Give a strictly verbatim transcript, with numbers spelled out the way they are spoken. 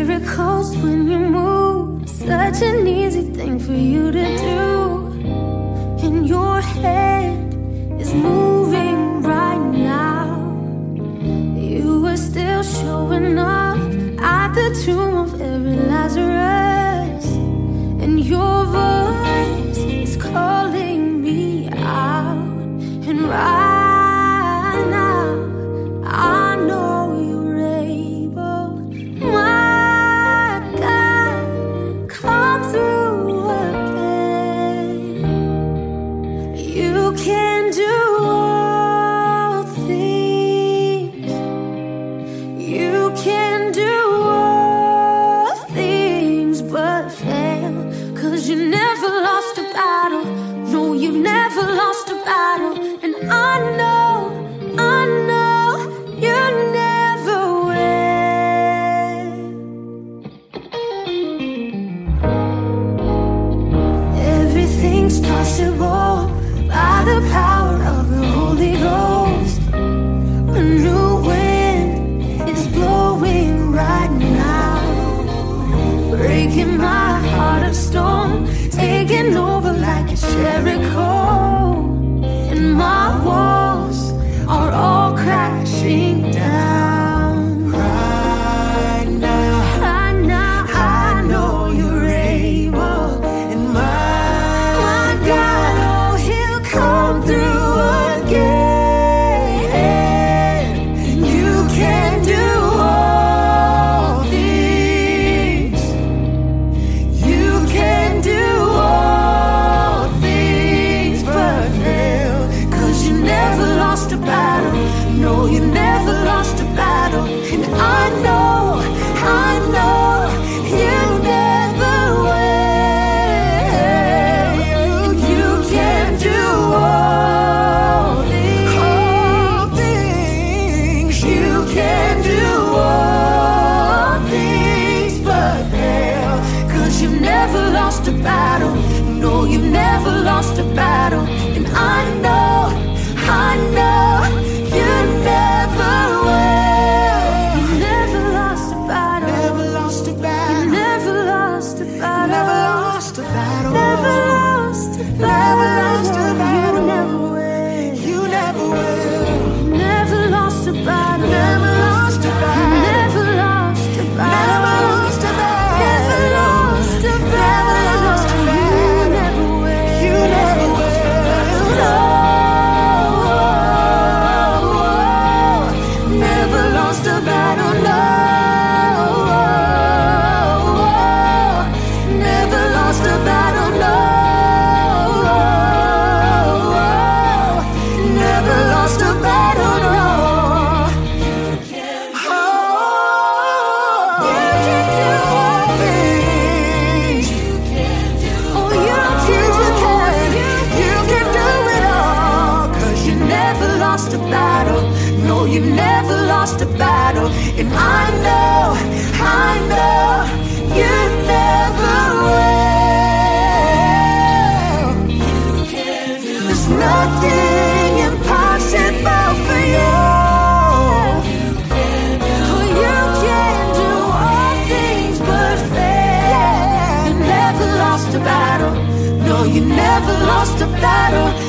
miracles when you move. Such an easy thing for you to do. And your hand is moving right now. You are still showing up at the tomb of every Lazarus. And your voice is calling me out. And right now I know you're able. My God, come through again. You can do all things. You can do all things but fail. 'Cause you never lost a battle. No, you've never lost a battle. And I know, I know you never will. Everything's possible by the power of the Holy Ghost. A new wind is blowing right now, breaking my heart of stone, taking over like a Jericho. And my walls are all crashing down. Right now, right now, I know you're able. And my, my God, oh, he'll come through again. You can do all things. You can do all things but fail. 'Cause you never lost a battle. No, you never lost a battle. And I know, I know you never will. You can do all things. You can do all things but fail. 'Cause you never lost a battle. No, you never lost a battle. And I know, I know you never will. You never lost a battle. Never lost a battle. You never lost a battle. Never lost a battle. Never lost a battle. Never lost a battle. You never will. You never will. Never lost a battle. Never lost a battle. Never lost a battle. Never lost a battle. Never lost a battle. Never lost a battle. You never will. You never will. No. Never lost a battle, no. Never lost a battle, no. Never lost a battle, no. Oh, you can do all things. Oh, you can, you can, you can do it all. 'Cause you never lost a battle. No, you never lost a battle. And I know, I know you never will. There's nothing impossible for you. Oh, you can do all things but fail. You never lost a battle. No, you never lost a battle.